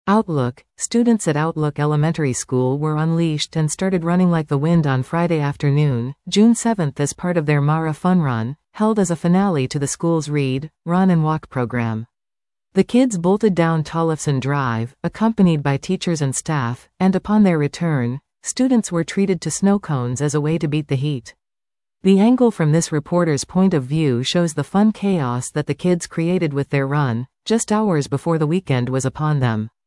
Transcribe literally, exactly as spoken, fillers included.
Outlook. Students at Outlook Elementary School were unleashed and started running like the wind on Friday afternoon, June seventh as part of their Mara Fun Run, held as a finale to the school's Read, Run and Walk program. The kids bolted down Tollefson Drive, accompanied by teachers and staff, and upon their return, students were treated to snow cones as a way to beat the heat. The angle from this reporter's point of view shows the fun chaos that the kids created with their run, just hours before the weekend was upon them.